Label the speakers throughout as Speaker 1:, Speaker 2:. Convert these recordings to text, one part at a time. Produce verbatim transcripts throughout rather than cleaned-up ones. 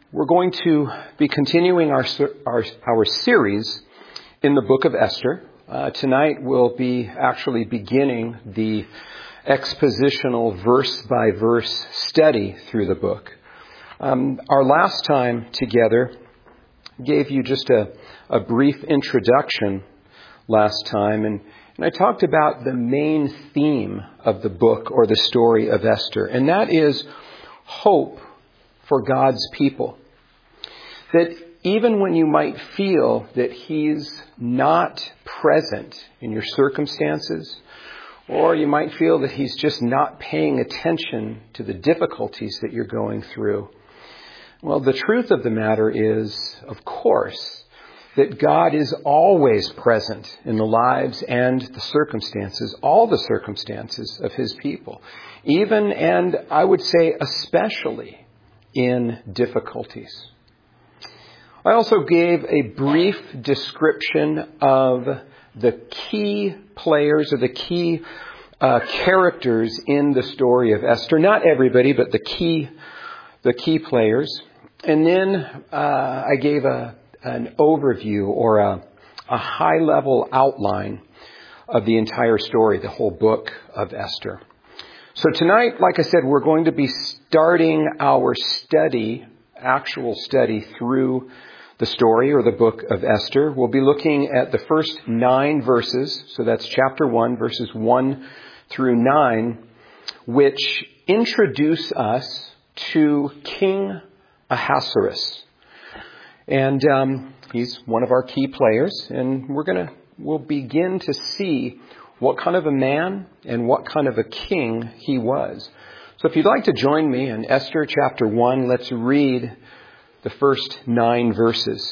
Speaker 1: We're going to be continuing our our, our series in the book of Esther. Uh, tonight we'll be actually beginning the expositional verse-by-verse study through the book. Um, our last time together gave you just a, a brief introduction last time, and, and I talked about the main theme of the book or the story of Esther, and that is hope for God's people. That even when you might feel that He's not present in your circumstances, or you might feel that He's just not paying attention to the difficulties that you're going through, well, the truth of the matter is, of course, that God is always present in the lives and the circumstances, all the circumstances of His people, even, and I would say especially, in difficulties. I also gave a brief description of the key players or the key uh, characters in the story of Esther. Not everybody, but the key, the key players. And then uh, I gave a an overview or a, a high-level outline of the entire story, the whole book of Esther. So tonight, like I said, we're going to be starting our study, actual study through the story or the book of Esther. We'll be looking at the first nine verses. So that's chapter one, verses one through nine, which introduce us to King Ahasuerus. And um, he's one of our key players, and we're going to, we'll begin to see what kind of a man and what kind of a king he was. So if you'd like to join me in Esther chapter one, let's read the first nine verses.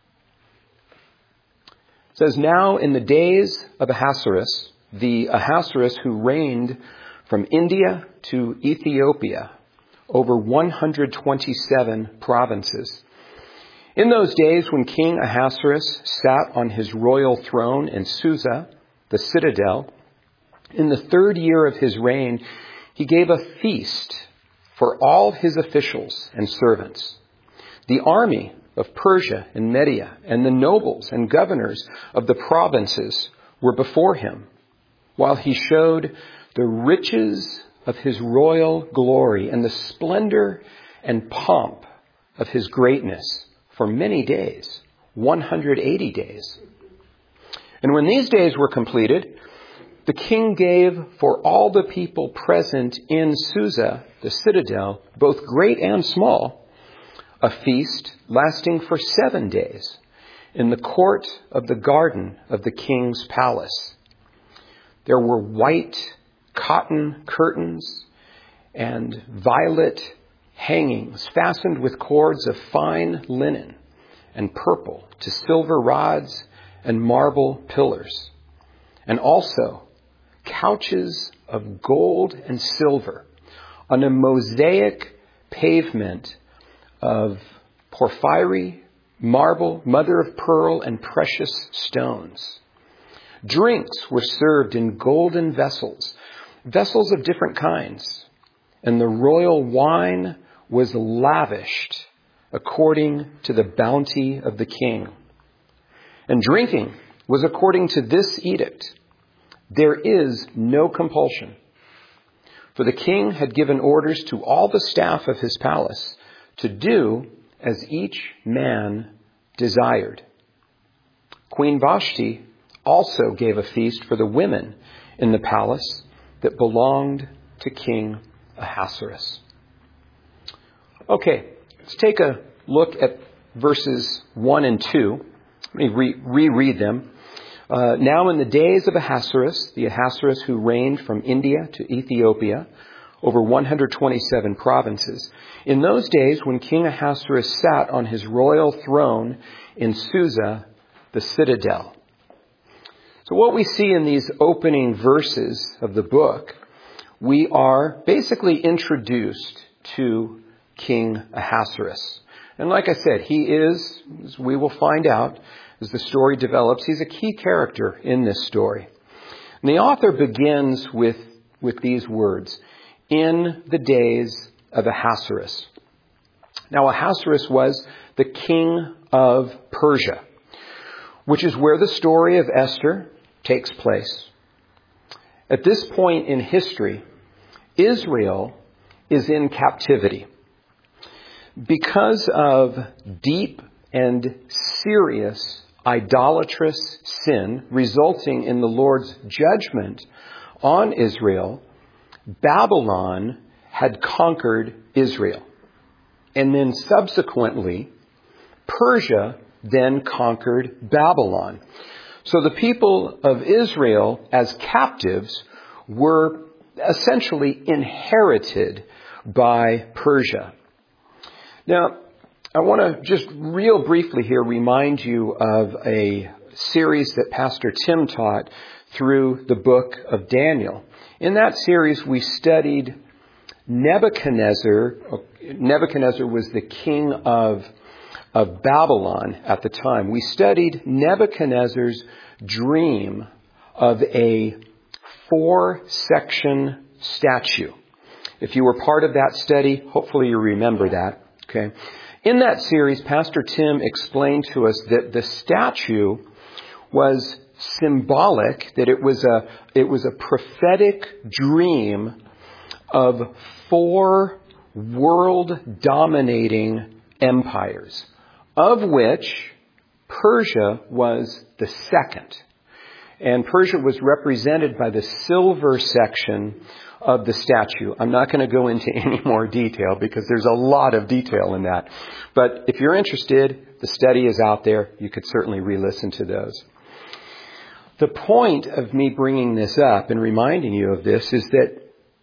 Speaker 1: It says, "Now in the days of Ahasuerus, the Ahasuerus who reigned from India to Ethiopia over one hundred twenty-seven provinces. In those days when King Ahasuerus sat on his royal throne in Susa, the citadel, in the third year of his reign, he gave a feast for all his officials and servants. The army of Persia and Media and the nobles and governors of the provinces were before him, while he showed the riches of his royal glory and the splendor and pomp of his greatness for many days, one hundred eighty days. And when these days were completed, the king gave for all the people present in Susa, the citadel, both great and small, a feast lasting for seven days in the court of the garden of the king's palace. There were white cotton curtains and violet hangings fastened with cords of fine linen and purple to silver rods and marble pillars, and also couches of gold and silver on a mosaic pavement of porphyry, marble, mother of pearl, and precious stones. Drinks were served in golden vessels, vessels of different kinds, and the royal wine was lavished according to the bounty of the king. And drinking was according to this edict: there is no compulsion. For the king had given orders to all the staff of his palace to do as each man desired. Queen Vashti also gave a feast for the women in the palace that belonged to King Ahasuerus." Okay, let's take a look at verses one and two. Let me re- reread them. Uh, "Now in the days of Ahasuerus, the Ahasuerus who reigned from India to Ethiopia over one hundred twenty-seven provinces, in those days when King Ahasuerus sat on his royal throne in Susa, the citadel." So what we see in these opening verses of the book, we are basically introduced to King Ahasuerus. And like I said, he is, as we will find out as the story develops, he's a key character in this story. And the author begins with, with these words, "In the days of Ahasuerus." Now, Ahasuerus was the king of Persia, which is where the story of Esther takes place. At this point in history, Israel is in captivity because of deep and serious idolatrous sin resulting in the Lord's judgment on Israel. Babylon had conquered Israel. And then subsequently, Persia then conquered Babylon. So the people of Israel as captives were essentially inherited by Persia. Now, I want to just real briefly here remind you of a series that Pastor Tim taught through the book of Daniel. In that series, we studied Nebuchadnezzar. Nebuchadnezzar was the king of, of Babylon at the time. We studied Nebuchadnezzar's dream of a four-section statue. If you were part of that study, hopefully you remember that. Okay. In that series, Pastor Tim explained to us that the statue was symbolic, that it was a it was a prophetic dream of four world-dominating empires, of which Persia was the second. And Persia was represented by the silver section of the statue. I'm not going to go into any more detail because there's a lot of detail in that. But if you're interested, the study is out there. You could certainly re-listen to those. The point of me bringing this up and reminding you of this is that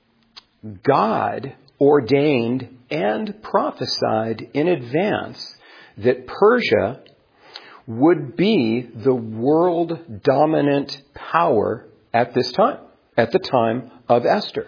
Speaker 1: God ordained and prophesied in advance that Persia would be the world dominant power at this time, at the time of Esther.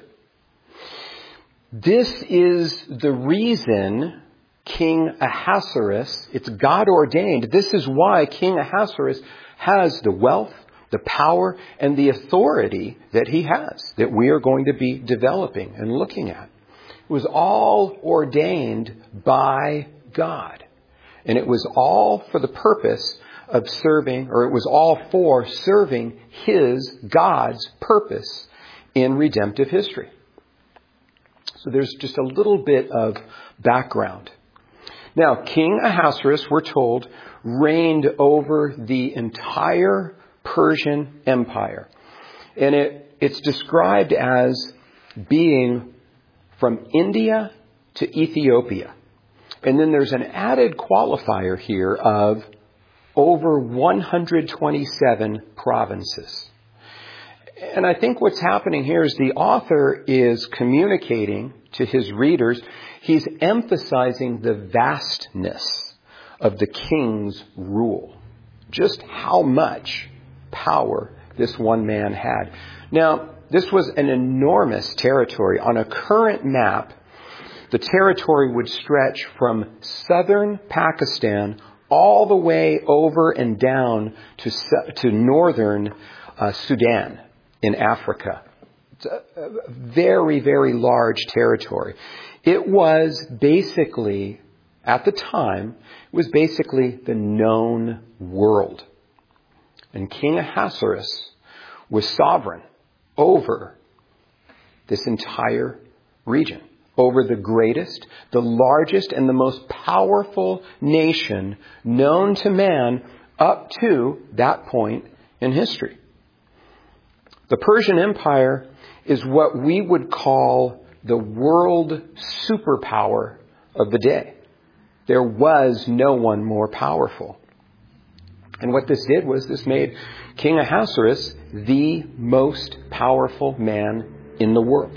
Speaker 1: This is the reason King Ahasuerus, it's God ordained. This is why King Ahasuerus has the wealth, the power, and the authority that he has, that we are going to be developing and looking at. It was all ordained by God. And it was all for the purpose of serving, or it was all for serving his, God's purpose in redemptive history. So there's just a little bit of background. Now, King Ahasuerus, we're told, reigned over the entire Persian Empire. And it, it's described as being from India to Ethiopia. And then there's an added qualifier here of over one hundred twenty-seven provinces. And I think what's happening here is the author is communicating to his readers. He's emphasizing the vastness of the king's rule. Just how much power this one man had. Now, this was an enormous territory. On a current map, the territory would stretch from southern Pakistan all the way over and down to, to northern uh, Sudan in Africa. It's a, a very, very large territory. It was basically, at the time, it was basically the known world. And King Ahasuerus was sovereign over this entire region, over the greatest, the largest, and the most powerful nation known to man up to that point in history. The Persian Empire is what we would call the world superpower of the day. There was no one more powerful. And what this did was this made King Ahasuerus the most powerful man in the world.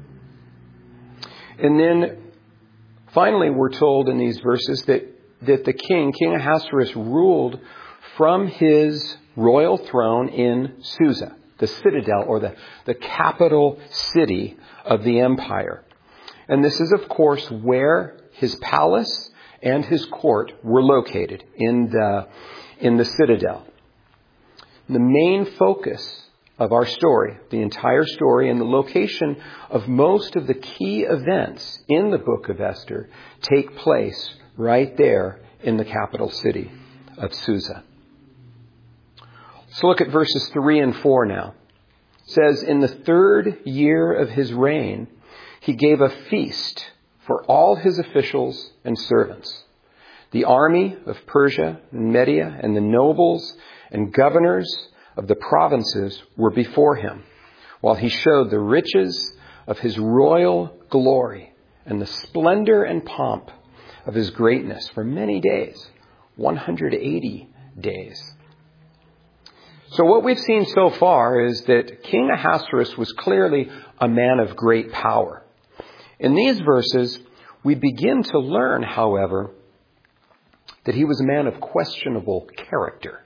Speaker 1: And then finally we're told in these verses that, that the king, King Ahasuerus, ruled from his royal throne in Susa, the citadel or the, the capital city of the empire. And this is, of course, where his palace and his court were located, in the, in the citadel. The main focus of our story, the entire story, and the location of most of the key events in the book of Esther take place right there in the capital city of Susa. Let's look at verses three and four now. It says, in the third year of his reign, he gave a feast for all his officials and servants. The army of Persia and Media and the nobles and governors of the provinces were before him, while he showed the riches of his royal glory and the splendor and pomp of his greatness for many days, one hundred eighty days. So what we've seen so far is that King Ahasuerus was clearly a man of great power. In these verses, we begin to learn, however, that he was a man of questionable character.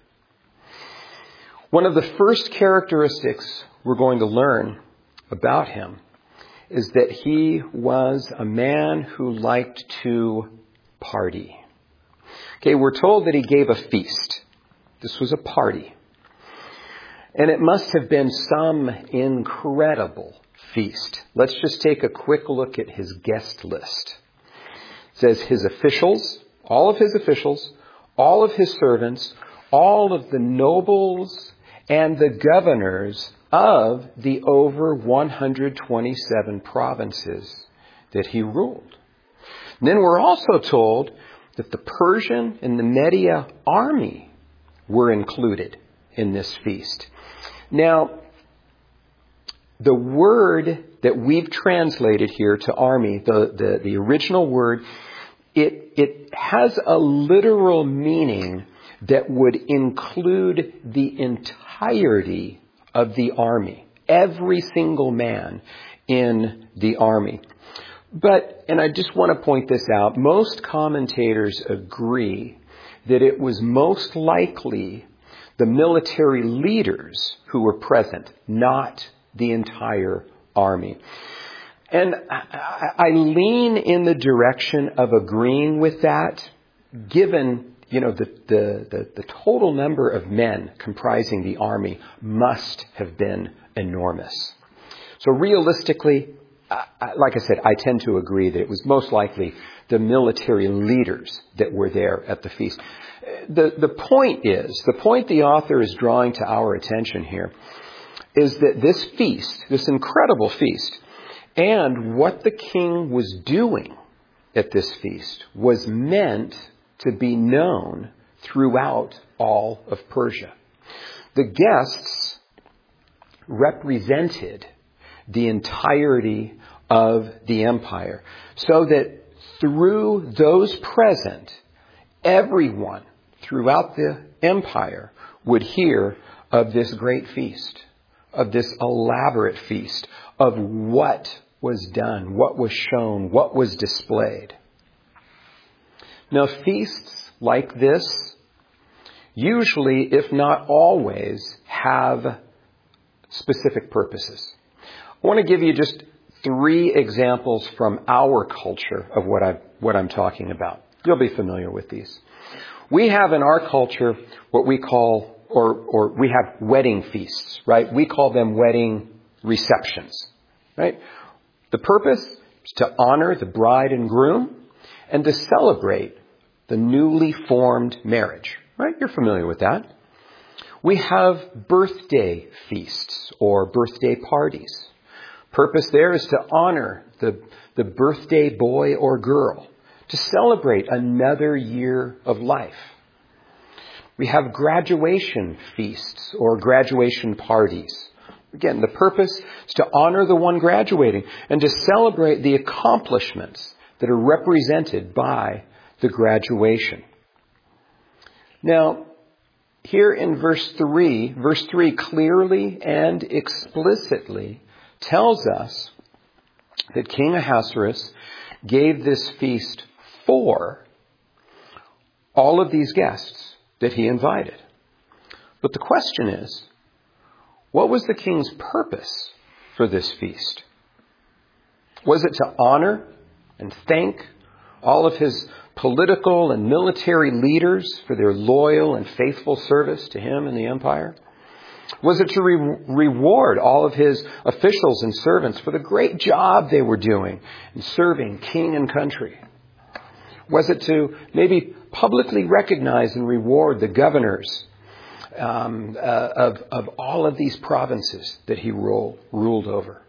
Speaker 1: One of the first characteristics we're going to learn about him is that he was a man who liked to party. Okay, we're told that he gave a feast. This was a party. And it must have been some incredible feast. Let's just take a quick look at his guest list. It says his officials, all of his officials, all of his servants, all of the nobles and the governors of the over one hundred twenty-seven provinces that he ruled. And then we're also told that the Persian and the Media army were included in this feast. Now, the word that we've translated here to army, the, the, the original word, it, it has a literal meaning that would include the entirety of the army, every single man in the army. But, and I just want to point this out, most commentators agree that it was most likely the military leaders who were present, not the entire army. And I, I lean in the direction of agreeing with that, given, you know, the, the, the, the total number of men comprising the army must have been enormous. So realistically, I, like I said, I tend to agree that it was most likely the military leaders that were there at the feast. The, the point is, the point the author is drawing to our attention here is that this feast, this incredible feast, and what the king was doing at this feast was meant to be known throughout all of Persia. The guests represented the entirety of the empire, so that through those present, everyone throughout the empire would hear of this great feast, of this elaborate feast, of what was done, what was shown, what was displayed. Now, feasts like this usually, if not always, have specific purposes. I want to give you just three examples from our culture of what, I, what I'm talking about. You'll be familiar with these. We have in our culture what we call, or, or we have wedding feasts, right? We call them wedding receptions, right? The purpose is to honor the bride and groom and to celebrate the newly formed marriage, right? You're familiar with that. We have birthday feasts or birthday parties. Purpose there is to honor the, the birthday boy or girl, to celebrate another year of life. We have graduation feasts or graduation parties. Again, the purpose is to honor the one graduating and to celebrate the accomplishments that are represented by the graduation. Now, here in verse three, verse three clearly and explicitly tells us that King Ahasuerus gave this feast for all of these guests that he invited. But the question is, what was the king's purpose for this feast? Was it to honor and thank all of his political and military leaders for their loyal and faithful service to him and the empire? Was it to re- reward all of his officials and servants for the great job they were doing in serving king and country? Was it to maybe publicly recognize and reward the governors um, uh, of, of all of these provinces that he rule, ruled over?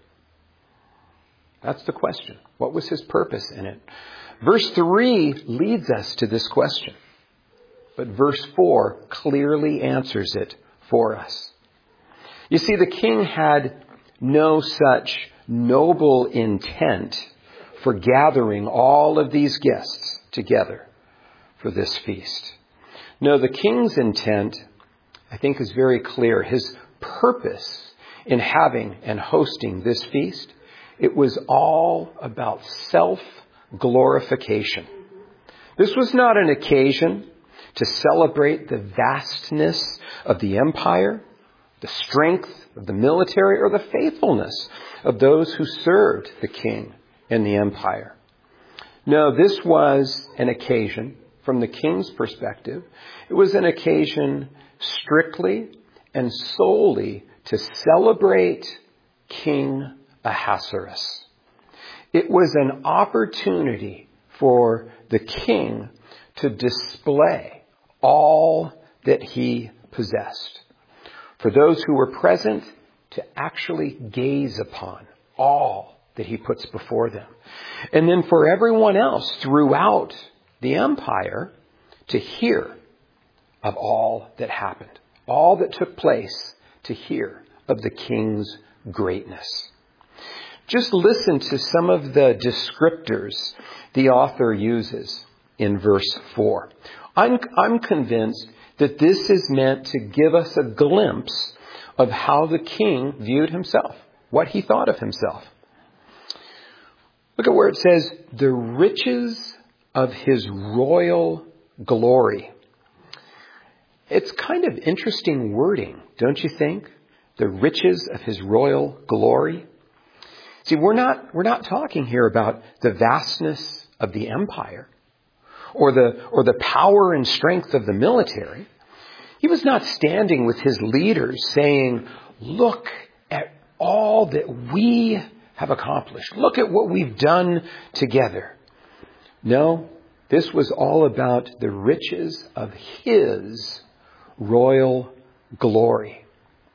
Speaker 1: That's the question. What was his purpose in it? Verse three leads us to this question. But verse four clearly answers it for us. You see, the king had no such noble intent for gathering all of these guests together for this feast. No, the king's intent, I think, is very clear. His purpose in having and hosting this feast, it was all about self-glorification. This was not an occasion to celebrate the vastness of the empire, the strength of the military, or the faithfulness of those who served the king and the empire. No, this was an occasion, from the king's perspective, it was an occasion strictly and solely to celebrate King Ahasuerus. It was an opportunity for the king to display all that he possessed. For those who were present, to actually gaze upon all that he puts before them. And then for everyone else throughout the empire to hear of all that happened, all that took place, to hear of the king's greatness. Just listen to some of the descriptors the author uses in verse four. I'm, I'm convinced that this is meant to give us a glimpse of how the king viewed himself, what he thought of himself. Look at where it says, the riches of his royal glory. It's kind of interesting wording, don't you think? The riches of his royal glory. See, we're not, we're not talking here about the vastness of the empire or the, or the power and strength of the military. He was not standing with his leaders saying, look at all that we have accomplished. Look at what we've done together. No, this was all about the riches of his royal glory.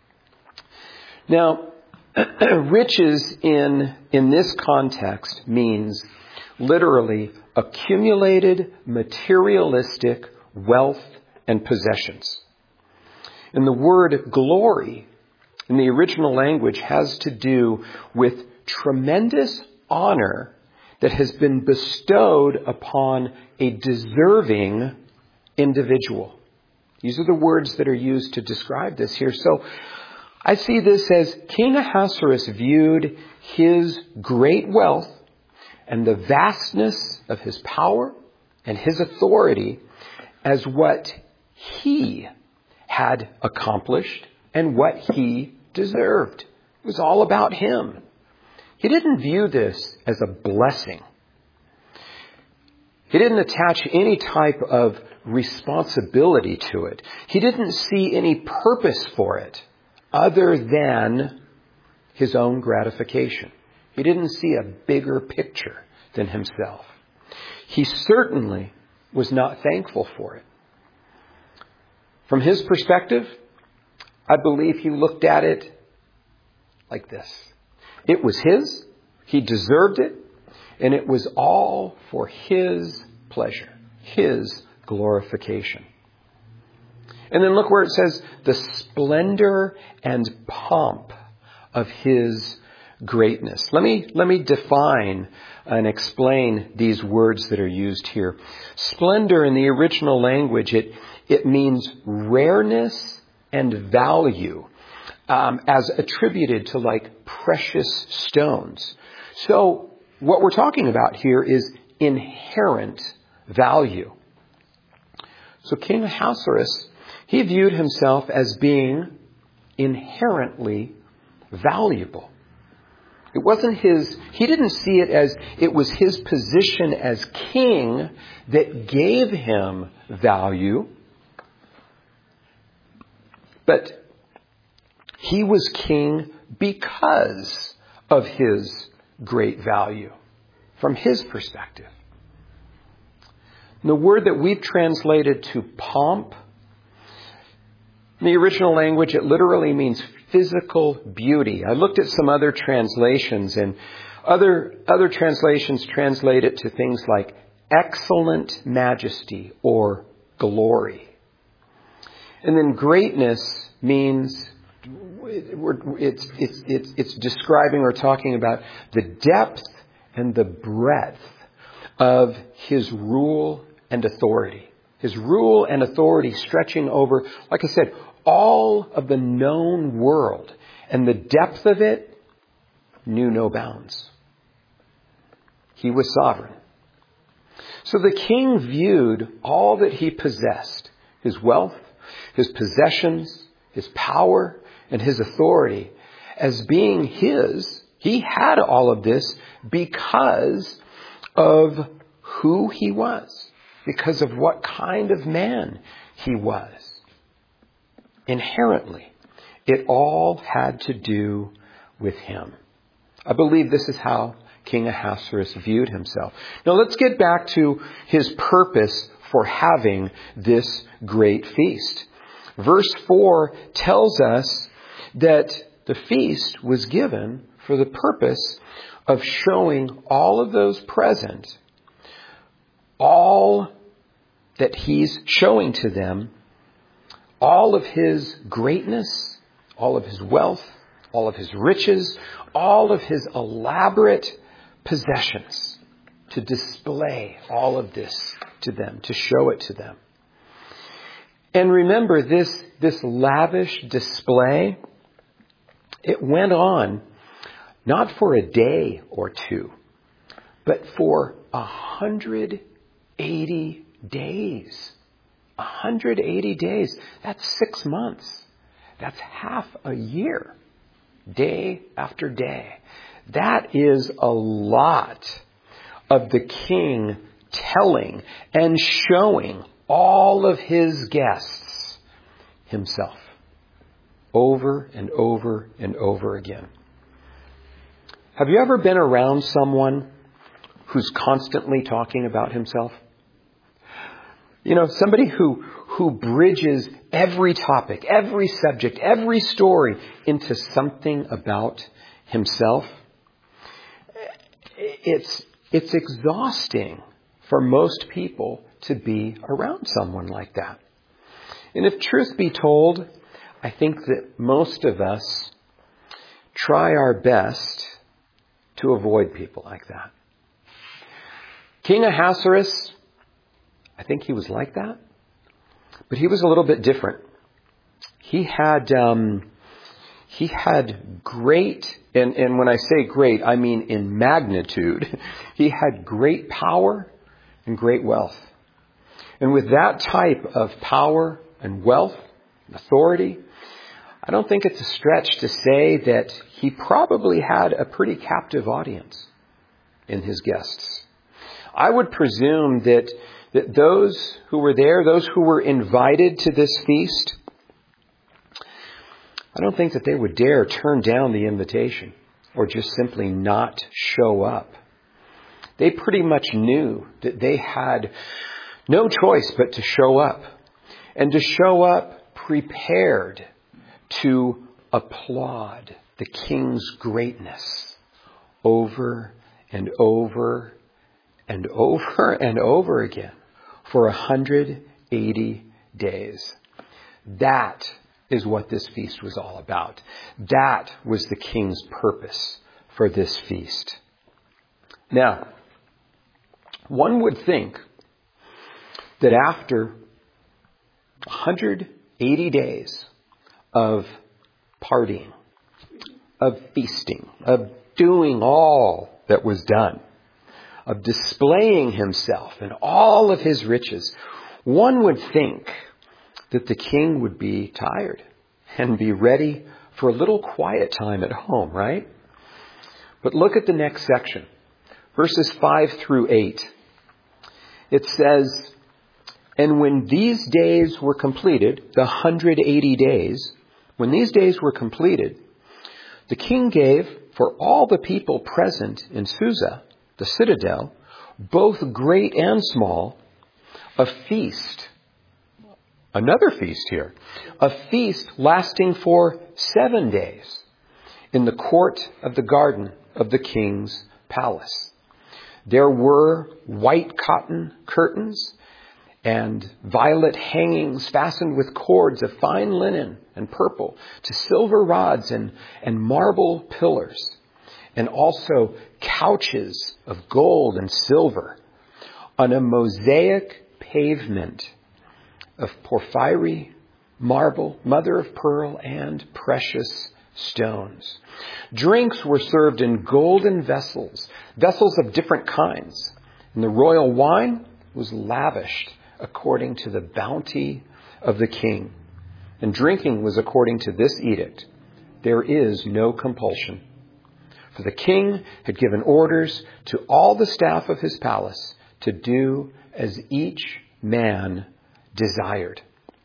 Speaker 1: Now, riches in, in this context means literally accumulated materialistic wealth and possessions. And the word glory in the original language has to do with tremendous honor that has been bestowed upon a deserving individual. These are the words that are used to describe this here. So I see this as King Ahasuerus viewed his great wealth and the vastness of his power and his authority as what he had accomplished and what he deserved. It was all about him. He didn't view this as a blessing. He didn't attach any type of responsibility to it. He didn't see any purpose for it other than his own gratification. He didn't see a bigger picture than himself. He certainly was not thankful for it. From his perspective, I believe he looked at it like this. It was his, he deserved it, and it was all for his pleasure, his glorification. And then look where it says, the splendor and pomp of his greatness. Let me, let me define and explain these words that are used here. Splendor in the original language, it, it means rareness and value, um, as attributed to like precious stones. So what we're talking about here is inherent value. So King Ahasuerus, he viewed himself as being inherently valuable. It wasn't his, he didn't see it as it was his position as king that gave him value. But He was king because of his great value from his perspective. And the word that we've translated to pomp, in the original language, it literally means physical beauty. I looked at some other translations, and other, other translations translate it to things like excellent majesty or glory. And then greatness means it's, it's, it's, it's describing or talking about the depth and the breadth of his rule and authority. His rule and authority stretching over, like I said, all of the known world. And the depth of it knew no bounds. He was sovereign. So the king viewed all that he possessed, his wealth, his possessions, his power, and his authority, as being his. He had all of this because of who he was, because of what kind of man he was. Inherently, it all had to do with him. I believe this is how King Ahasuerus viewed himself. Now let's get back to his purpose for having this great feast. Verse four tells us that the feast was given for the purpose of showing all of those present all that he's showing to them, all of his greatness, all of his wealth, all of his riches, all of his elaborate possessions, to display all of this to them, to show it to them. And remember, this, this lavish display, it went on not for a day or two, but for a hundred eighty days. one hundred eighty days. That's six months. That's half a year. Day after day. That is a lot of the king telling and showing all of his guests himself over and over and over again. Have you ever been around someone who's constantly talking about himself? You know, somebody who, who bridges every topic, every subject, every story into something about himself. It's, it's exhausting for most people to be around someone like that. And if truth be told, I think that most of us try our best to avoid people like that. King Ahasuerus, I think he was like that, but he was a little bit different. He had um, he had great, and, and when I say great, I mean in magnitude. He had great power and great wealth. And with that type of power and wealth and authority, I don't think it's a stretch to say that he probably had a pretty captive audience in his guests. I would presume that that those who were there, those who were invited to this feast, I don't think that they would dare turn down the invitation or just simply not show up. They pretty much knew that they had no choice but to show up, and to show up prepared to applaud the king's greatness over and over and over and over again for one hundred eighty days. That is what this feast was all about. That was the king's purpose for this feast. Now, one would think that after one hundred eighty days of partying, of feasting, of doing all that was done, of displaying himself and all of his riches, one would think that the king would be tired and be ready for a little quiet time at home, right? But look at the next section, verses five through eight. It says, "And when these days were completed, the one hundred eighty days, When these days were completed, the king gave for all the people present in Susa, the citadel, both great and small, a feast. Another feast here. A feast lasting for seven days in the court of the garden of the king's palace. There were white cotton curtains and violet hangings fastened with cords of fine linen and purple to silver rods and, and marble pillars, and also couches of gold and silver on a mosaic pavement of porphyry, marble, mother of pearl, and precious stones. Drinks were served in golden vessels, vessels of different kinds, and the royal wine was lavished according to the bounty of the king. And drinking was according to this edict: there is no compulsion. For the king had given orders to all the staff of his palace to do as each man desired.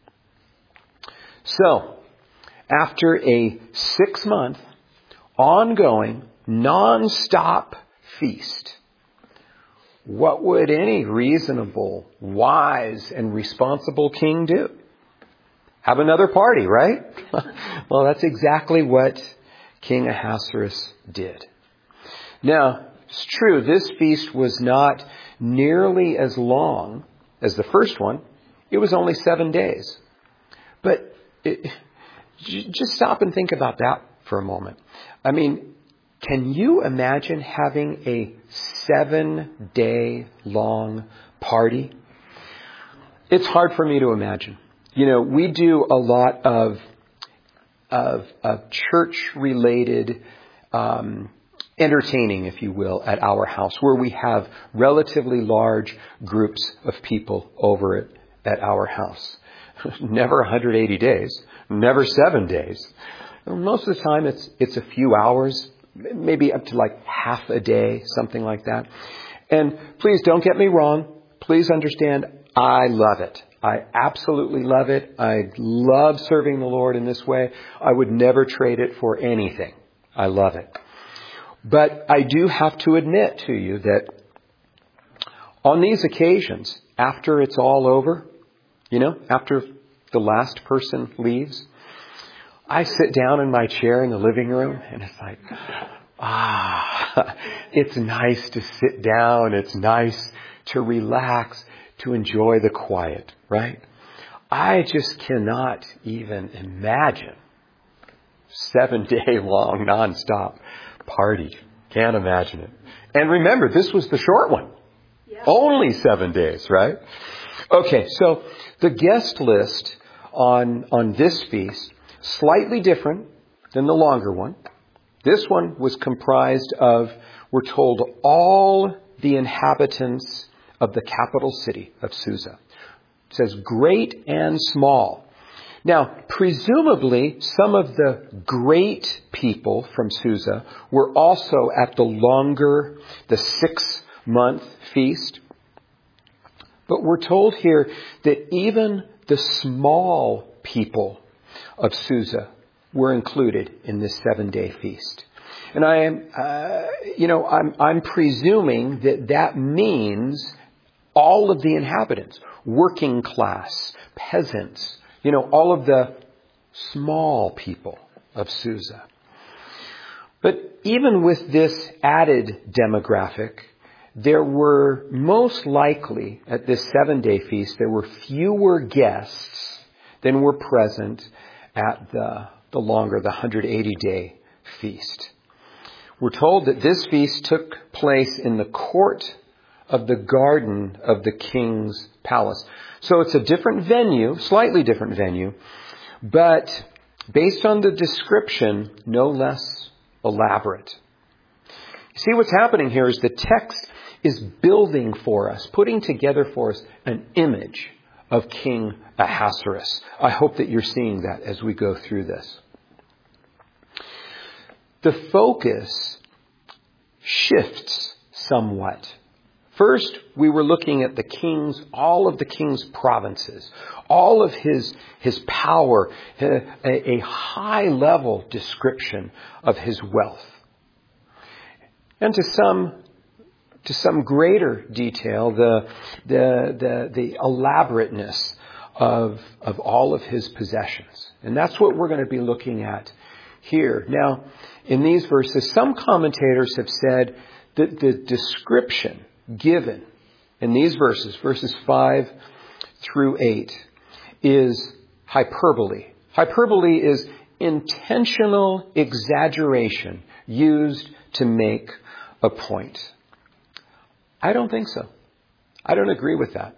Speaker 1: So, after a six-month, ongoing, non-stop feast, what would any reasonable, wise, and responsible king do? Have another party, right? Well, that's exactly what King Ahasuerus did. Now, it's true, this feast was not nearly as long as the first one. It was only seven days. But it, just stop and think about that for a moment. I mean, can you imagine having a seven-day long party? It's hard for me to imagine. You know, we do a lot of of, of church-related um, entertaining, if you will, at our house, where we have relatively large groups of people over it at our house. Never one hundred eighty days, never seven days. Most of the time, it's it's a few hours. Maybe up to like half a day, something like that. And please don't get me wrong. Please understand, I love it. I absolutely love it. I love serving the Lord in this way. I would never trade it for anything. I love it. But I do have to admit to you that on these occasions, after it's all over, you know, after the last person leaves, I sit down in my chair in the living room and it's like, ah, it's nice to sit down. It's nice to relax, to enjoy the quiet, right? I just cannot even imagine seven day long nonstop party. Can't imagine it. And remember, this was the short one. Yeah. Only seven days, right? Okay, so the guest list on, on this feast, slightly different than the longer one. This one was comprised of, we're told, all the inhabitants of the capital city of Susa. It says great and small. Now, presumably, some of the great people from Susa were also at the longer, the six-month feast. But we're told here that even the small people of Susa were included in this seven-day feast. And I am, uh, you know, I'm, I'm presuming that that means all of the inhabitants, working class, peasants, you know, all of the small people of Susa. But even with this added demographic, there were most likely at this seven-day feast, there were fewer guests than were present at the, the longer, the one hundred eighty day feast. We're told that this feast took place in the court of the garden of the king's palace. So it's a different venue, slightly different venue, but based on the description, no less elaborate. See, what's happening here is the text is building for us, putting together for us an image of King Ahasuerus. I hope that you're seeing that as we go through this. The focus shifts somewhat First, we were looking at the king's, all of the king's provinces, all of his, his power, a, a high level description of his wealth. And to some, to some greater detail, the, the, the, the elaborateness of, of all of his possessions. And that's what we're going to be looking at here. Now, in these verses, some commentators have said that the description given in these verses, verses five through eight, is hyperbole. Hyperbole is intentional exaggeration used to make a point. I don't think so. I don't agree with that.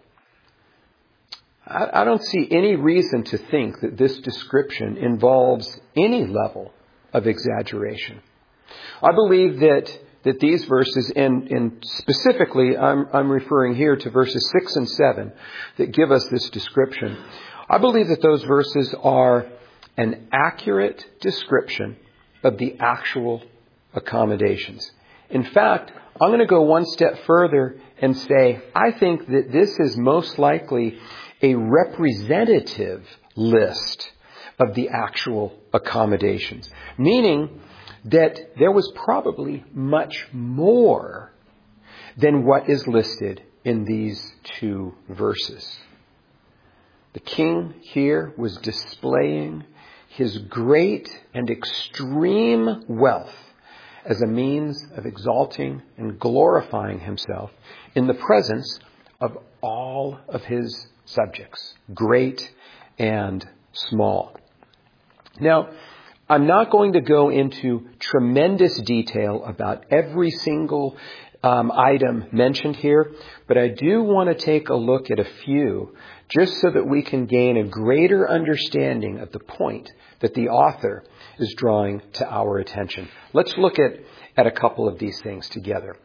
Speaker 1: I, I don't see any reason to think that this description involves any level of exaggeration. I believe that that these verses, and, and specifically I'm, I'm referring here to verses six and seven that give us this description. I believe that those verses are an accurate description of the actual accommodations. In fact, I'm going to go one step further and say, I think that this is most likely a representative list of the actual accommodations. Meaning that there was probably much more than what is listed in these two verses. The king here was displaying his great and extreme wealth as a means of exalting and glorifying himself in the presence of all of his subjects, great and small. Now, I'm not going to go into tremendous detail about every single um, item mentioned here, but I do want to take a look at a few just so that we can gain a greater understanding of the point that the author is drawing to our attention. Let's look at, at a couple of these things together.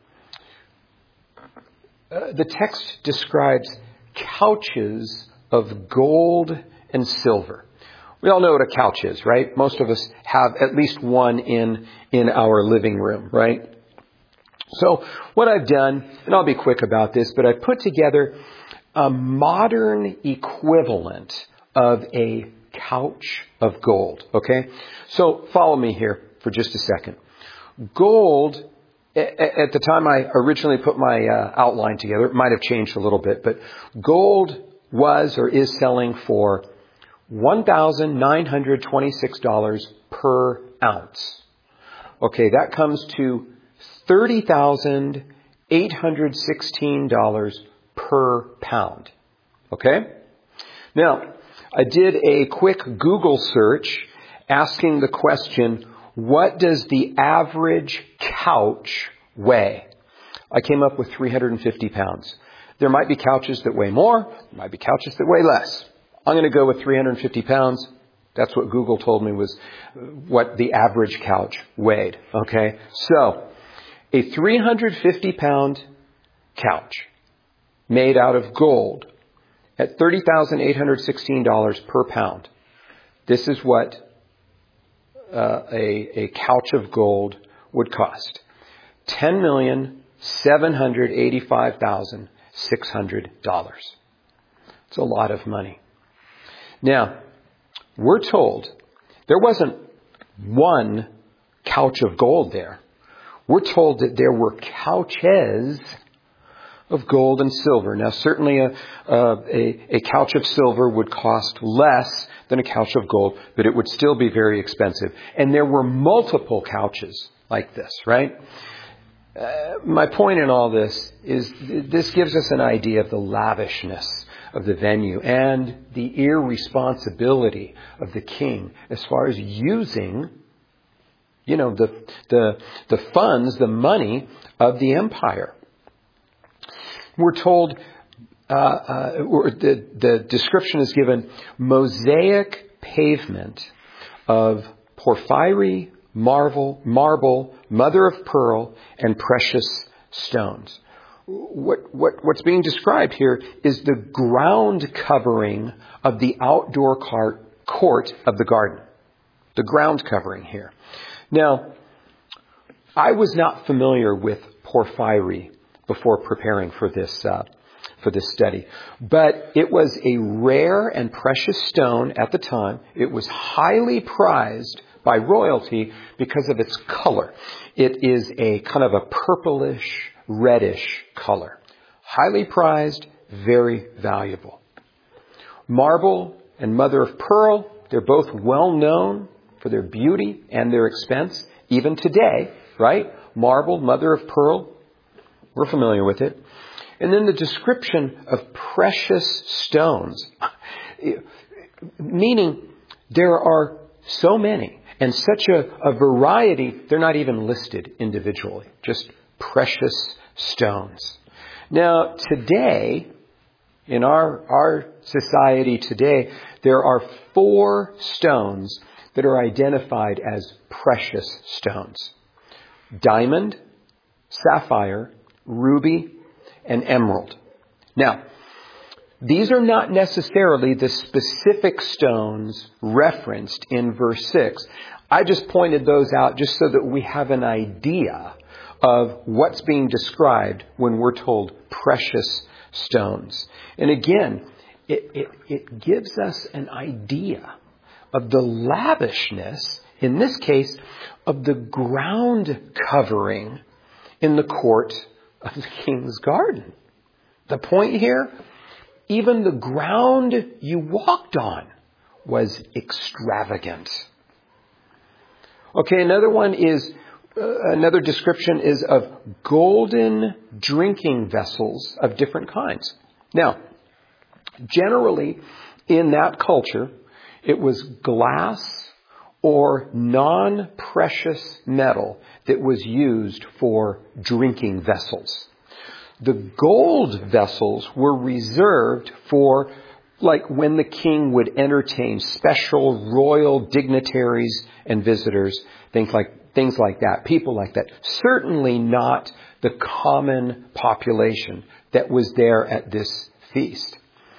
Speaker 1: Uh, the text describes couches of gold and silver. We all know what a couch is, right? Most of us have at least one in, in our living room, right? So what I've done, and I'll be quick about this, but I've put together a modern equivalent of a couch of gold, okay? So follow me here for just a second. Gold, at the time I originally put my uh, outline together, it might have changed a little bit, but gold was or is selling for one thousand nine hundred twenty-six dollars per ounce. Okay, that comes to thirty thousand eight hundred sixteen dollars per pound. Okay? Now, I did a quick Google search asking the question, what does the average couch weigh? I came up with three hundred fifty pounds. There might be couches that weigh more, there might be couches that weigh less. I'm going to go with three hundred fifty pounds. That's what Google told me was what the average couch weighed. Okay. So a three hundred fifty pound couch made out of gold at thirty thousand eight hundred sixteen dollars per pound. This is what uh, a, a couch of gold would cost. ten million seven hundred eighty-five thousand six hundred dollars. It's a lot of money. Now, we're told there wasn't one couch of gold there. We're told that there were couches of gold and silver. Now, certainly a, a, a couch of silver would cost less than a couch of gold, but it would still be very expensive. And there were multiple couches like this, right? Uh, my point in all this is this gives us an idea of the lavishness of the venue and the irresponsibility of the king as far as using, you know, the the the funds, the money of the empire. We're told, uh, uh, or the, the description is given, mosaic pavement of porphyry, marble, marble, mother of pearl, and precious stones. What, what, what's being described here is the ground covering of the outdoor car, court of the garden. The ground covering here. Now, I was not familiar with porphyry before preparing for this uh, for this study. But it was a rare and precious stone at the time. It was highly prized by royalty because of its color. It is a kind of a purplish, reddish color. Highly prized, very valuable. Marble and mother of pearl, they're both well known for their beauty and their expense. Even today, right? Marble, mother of pearl, we're familiar with it. And then the description of precious stones, meaning there are so many and such a, a variety, they're not even listed individually, just precious stones. Now, today, in our, our society today, there are four stones that are identified as precious stones: diamond, sapphire, ruby, and emerald. Now, these are not necessarily the specific stones referenced in verse six. I just pointed those out just so that we have an idea of what's being described when we're told precious stones. And again, it, it, it gives us an idea of the lavishness, in this case, of the ground covering in the court of the king's garden. The point here, even the ground you walked on was extravagant. Okay, another one is, uh, another description is of golden drinking vessels of different kinds. Now, generally in that culture, it was glass or non-precious metal that was used for drinking vessels. The gold vessels were reserved for, like, when the king would entertain special royal dignitaries and visitors, things like, things like that, people like that. Certainly not the common population that was there at this feast.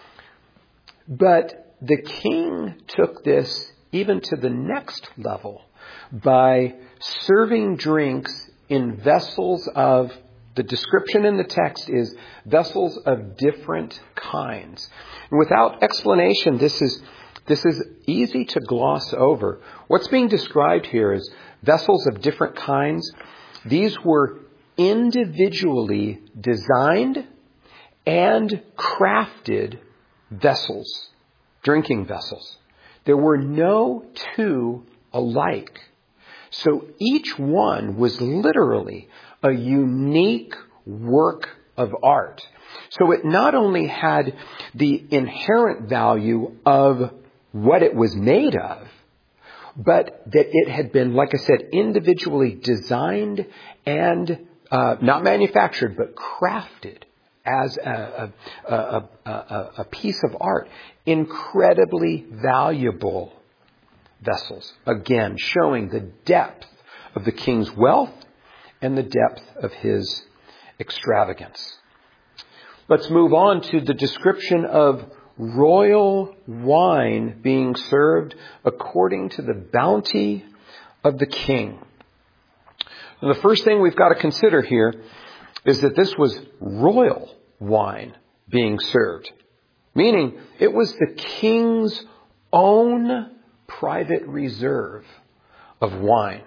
Speaker 1: But the king took this even to the next level by serving drinks in vessels of, the description in the text is vessels of different kinds. And without explanation, this is this is easy to gloss over. What's being described here is vessels of different kinds. These were individually designed and crafted vessels, drinking vessels. There were no two alike. So each one was literally a unique work of art. So it not only had the inherent value of what it was made of, but that it had been, like I said, individually designed and uh, not manufactured, but crafted as a, a, a, a, a piece of art. Incredibly valuable vessels. Again, showing the depth of the king's wealth and the depth of his extravagance. Let's move on to the description of royal wine being served according to the bounty of the king. And the first thing we've got to consider here is that this was royal wine being served, meaning it was the king's own private reserve of wine.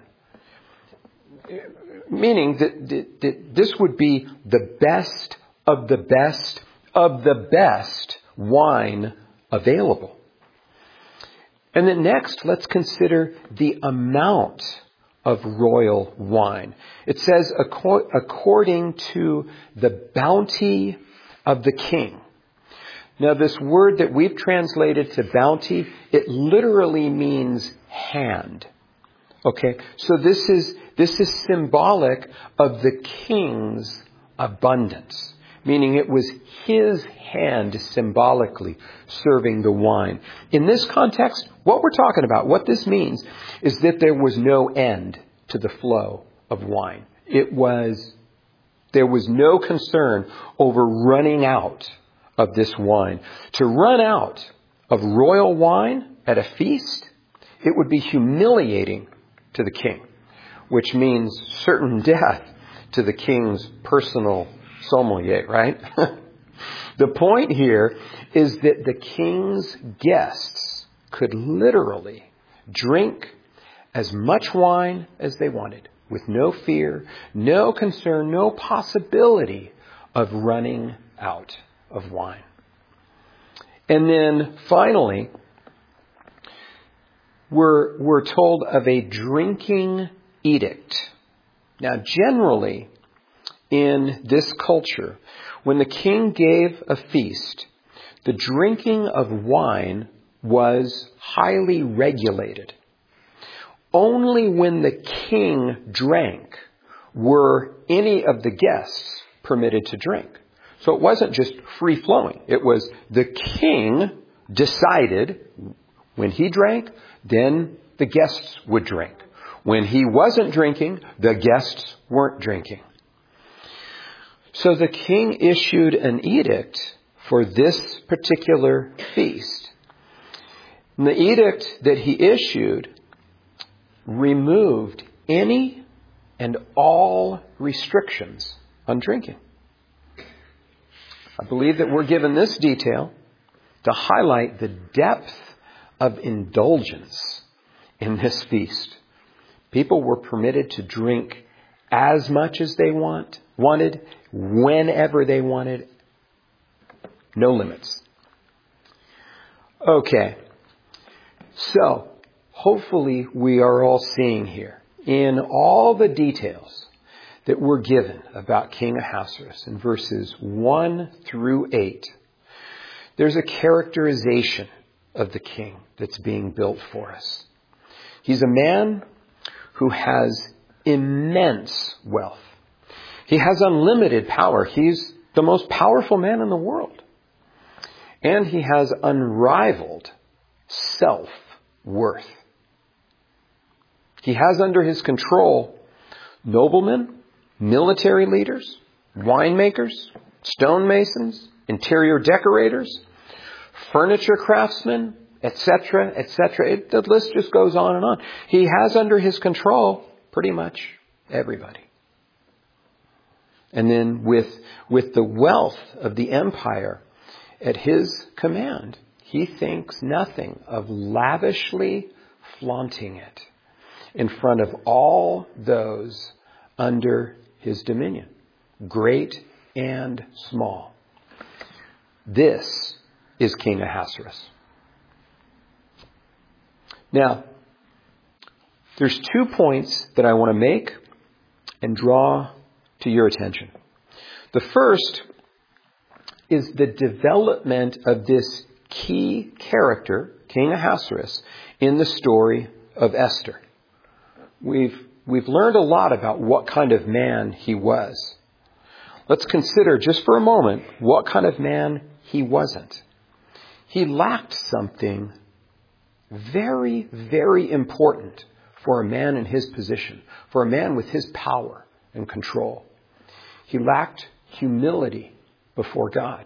Speaker 1: Meaning that, that, that this would be the best of the best of the best wine available. And then next, let's consider the amount of royal wine. It says, according to the bounty of the king. Now, this word that we've translated to bounty, it literally means hand. Okay, so this is this is symbolic of the king's abundance, meaning it was his hand symbolically serving the wine. In this context, what we're talking about, what this means, is that there was no end to the flow of wine. It was, there was no concern over running out of this wine. To run out of royal wine at a feast, it would be humiliating to the king, which means certain death to the king's personal sommelier, right? The point here is that the king's guests could literally drink as much wine as they wanted, with no fear, no concern, no possibility of running out of wine. And then finally, we're, we're told of a drinking edict. Now, generally, in this culture, when the king gave a feast, the drinking of wine was highly regulated. Only when the king drank were any of the guests permitted to drink. So it wasn't just free-flowing. It was the king decided when he drank, then the guests would drink. When he wasn't drinking, the guests weren't drinking. So the king issued an edict for this particular feast. And the edict that he issued removed any and all restrictions on drinking. I believe that we're given this detail to highlight the depth of indulgence in this feast. People were permitted to drink as much as they want, wanted, whenever they wanted. No limits. Okay. So, hopefully we are all seeing here in all the details that we're given about King Ahasuerus in verses one through eight. There's a characterization of the king that's being built for us. He's a man who has immense wealth. He has unlimited power. He's the most powerful man in the world. And he has unrivaled self-worth. He has under his control noblemen, military leaders, winemakers, stonemasons, interior decorators, furniture craftsmen, et cetera, et cetera. The list just goes on and on. He has under his control pretty much everybody. And then with, with the wealth of the empire at his command, he thinks nothing of lavishly flaunting it in front of all those under his dominion, great and small. This is King Ahasuerus. Now, there's two points that I want to make and draw to your attention. The first is the development of this key character, King Ahasuerus, in the story of Esther. We've, we've learned a lot about what kind of man he was. Let's consider just for a moment what kind of man he wasn't. He lacked something very, very important for a man in his position, for a man with his power and control. He lacked humility before God.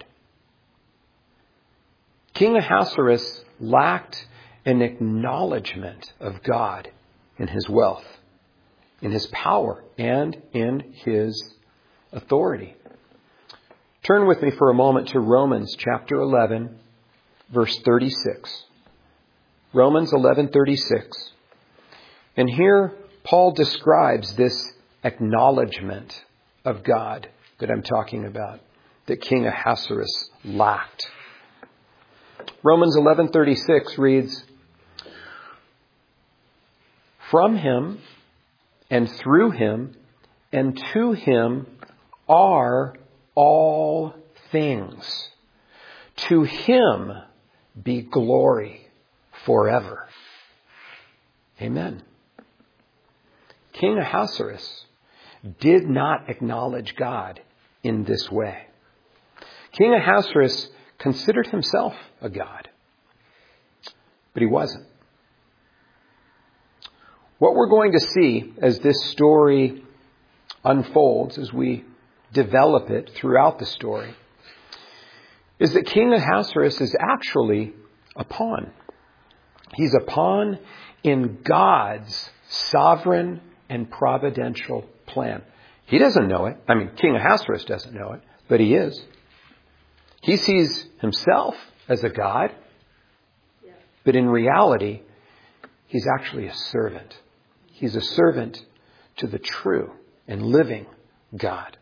Speaker 1: King Ahasuerus lacked an acknowledgement of God in his wealth, in his power, and in his authority. Turn with me for a moment to Romans chapter eleven, verse thirty-six. Romans eleven thirty-six. And here Paul describes this acknowledgement of God that I'm talking about, that King Ahasuerus lacked. Romans eleven thirty-six reads, "From him and through him and to him are all things. To him be glory forever." Amen. King Ahasuerus did not acknowledge God in this way. King Ahasuerus considered himself a god, but he wasn't. What we're going to see as this story unfolds, as we develop it throughout the story, is that King Ahasuerus is actually a pawn. He's a pawn in God's sovereign and providential plan. He doesn't know it. I mean, King Ahasuerus doesn't know it, but he is. He sees himself as a God, but in reality, he's actually a servant. He's a servant to the true and living God.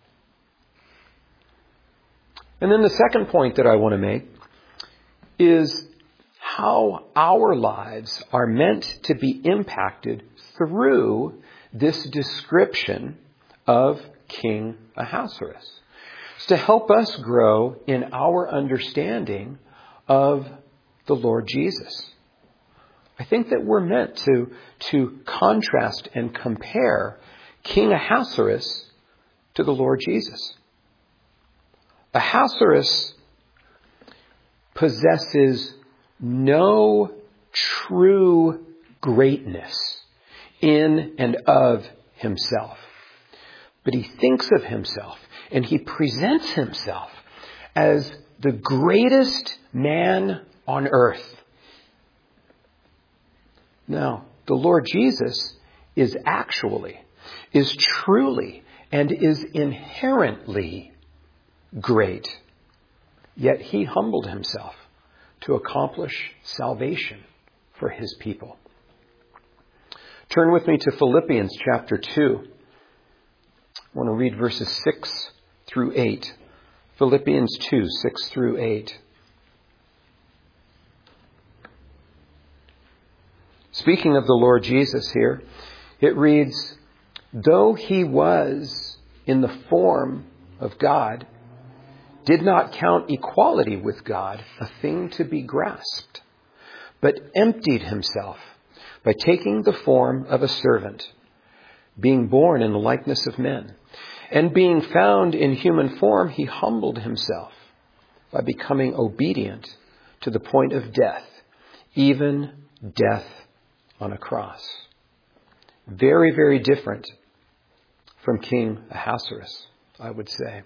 Speaker 1: And then the second point that I want to make is how our lives are meant to be impacted through this description of King Ahasuerus. It's to help us grow in our understanding of the Lord Jesus. I think that we're meant to, to contrast and compare King Ahasuerus to the Lord Jesus. Ahasuerus possesses no true greatness in and of himself. But he thinks of himself and he presents himself as the greatest man on earth. Now, the Lord Jesus is actually, is truly, and is inherently great. Yet he humbled himself to accomplish salvation for his people. Turn with me to Philippians chapter two. I want to read verses six through eight. Philippians two, six through eight. Speaking of the Lord Jesus here, it reads, though he was in the form of God, did not count equality with God a thing to be grasped, but emptied himself by taking the form of a servant, being born in the likeness of men. And being found in human form, he humbled himself by becoming obedient to the point of death, even death on a cross. Very, very different from King Ahasuerus, I would say.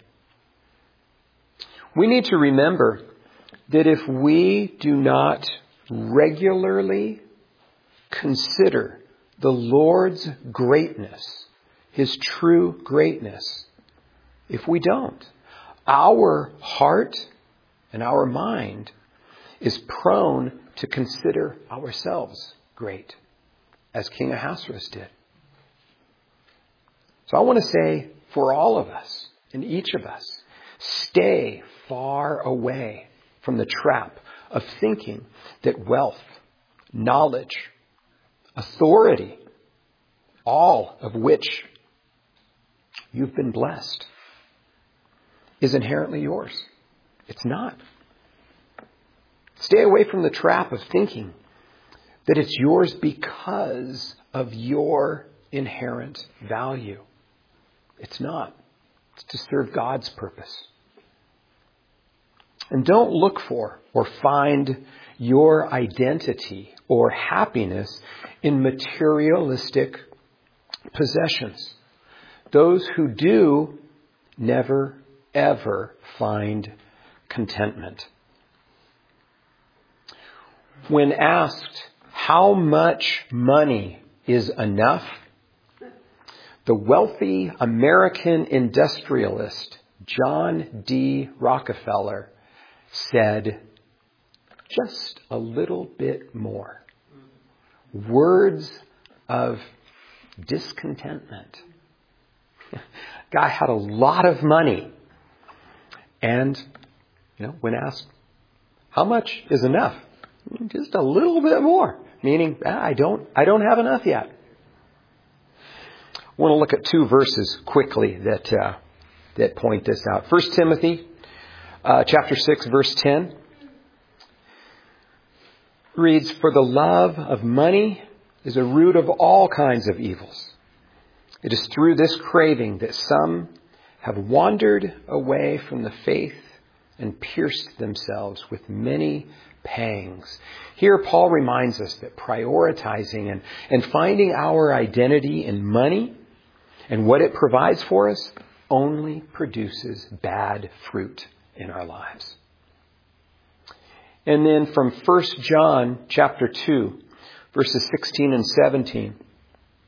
Speaker 1: We need to remember that if we do not regularly consider the Lord's greatness, his true greatness, if we don't, our heart and our mind is prone to consider ourselves great, as King Ahasuerus did. So I want to say for all of us and each of us, stay far away from the trap of thinking that wealth, knowledge, authority, all of which you've been blessed, is inherently yours. It's not. Stay away from the trap of thinking that it's yours because of your inherent value. It's not. It's to serve God's purpose. And don't look for or find your identity or happiness in materialistic possessions. Those who do never, ever find contentment. When asked how much money is enough, the wealthy American industrialist John D. Rockefeller said, just a little bit more. Words of discontentment. Guy had a lot of money. And, you know, when asked, how much is enough? Just a little bit more. Meaning, ah, I don't, I don't have enough yet. I want to look at two verses quickly that, uh, that point this out. First Timothy, uh, chapter six, verse ten. Reads, for the love of money is a root of all kinds of evils. It is through this craving that some have wandered away from the faith and pierced themselves with many pangs. Here Paul reminds us that prioritizing and, and finding our identity in money and what it provides for us only produces bad fruit in our lives. And then from First John chapter two, verses sixteen and seventeen.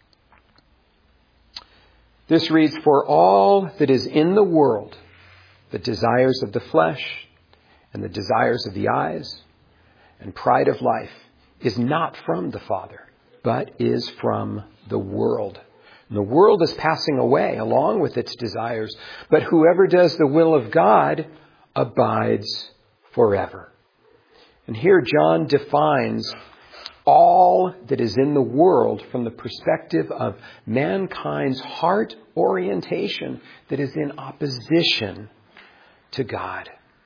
Speaker 1: This reads, for all that is in the world, the desires of the flesh and the desires of the eyes and pride of life is not from the Father, but is from the world. And the world is passing away along with its desires, but whoever does the will of God abides forever. And here John defines all that is in the world from the perspective of mankind's heart orientation that is in opposition to God.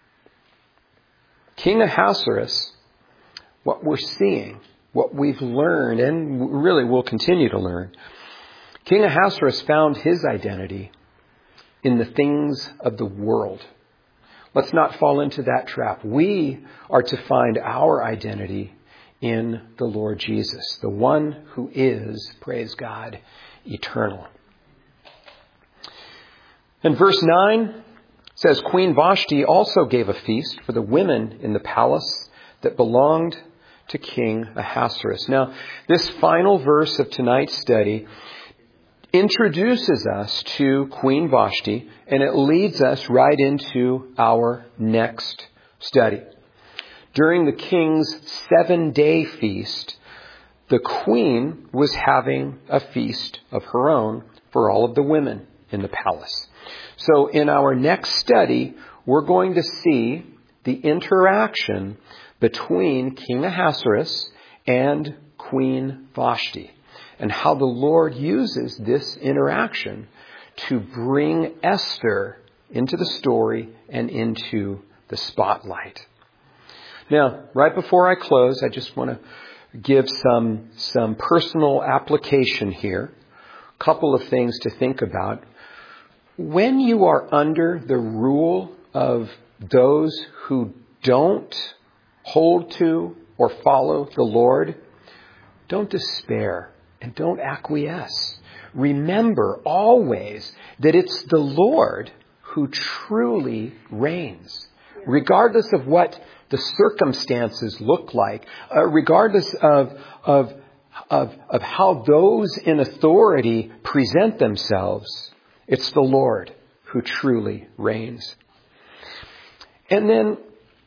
Speaker 1: King Ahasuerus, what we're seeing, what we've learned, and really will continue to learn, King Ahasuerus found his identity in the things of the world. Let's not fall into that trap. We are to find our identity in the Lord Jesus, the one who is, praise God, eternal. And verse nine says, Queen Vashti also gave a feast for the women in the palace that belonged to King Ahasuerus. Now, this final verse of tonight's study introduces us to Queen Vashti, and it leads us right into our next study. During the king's seven-day feast, the queen was having a feast of her own for all of the women in the palace. So in our next study, we're going to see the interaction between King Ahasuerus and Queen Vashti, and how the Lord uses this interaction to bring Esther into the story and into the spotlight. Now, right before I close, I just want to give some, some personal application here. A couple of things to think about. When you are under the rule of those who don't hold to or follow the Lord, don't despair and don't acquiesce. Remember always that it's the Lord who truly reigns, regardless of what the circumstances look like, uh, regardless of, of, of, of how those in authority present themselves. It's the Lord who truly reigns. And then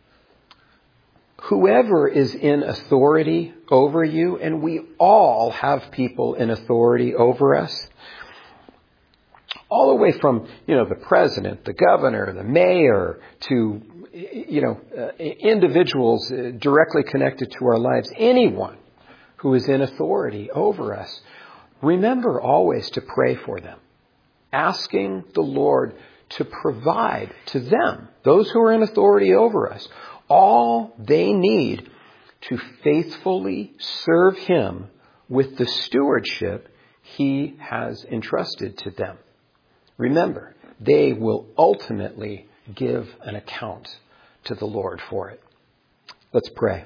Speaker 1: whoever is in authority over you, and we all have people in authority over us, all the way from, you know, the president, the governor, the mayor, to, you know, uh, individuals uh, directly connected to our lives, anyone who is in authority over us, remember always to pray for them, asking the Lord to provide to them, those who are in authority over us, all they need to faithfully serve Him with the stewardship He has entrusted to them. Remember, they will ultimately give an account to the Lord for it. Let's pray.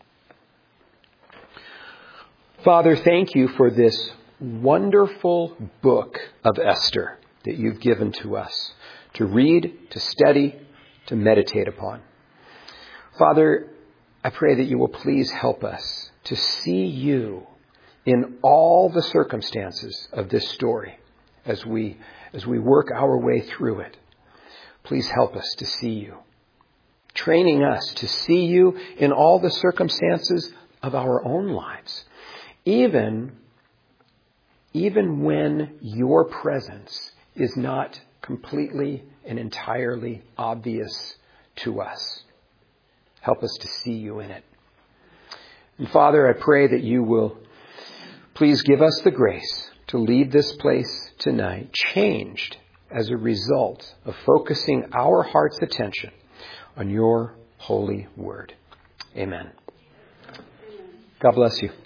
Speaker 1: Father, thank you for this wonderful book of Esther that you've given to us to read, to study, to meditate upon. Father, I pray that you will please help us to see you in all the circumstances of this story as we as we work our way through it. Please help us to see you, training us to see you in all the circumstances of our own lives, even, even when your presence is not completely and entirely obvious to us. Help us to see you in it. And Father, I pray that you will please give us the grace to leave this place tonight changed as a result of focusing our heart's attention on your holy word. Amen. God bless you.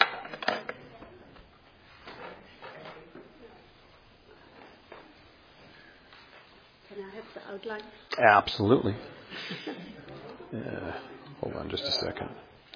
Speaker 2: Can I have the outline?
Speaker 1: Absolutely. Uh, hold on just a second.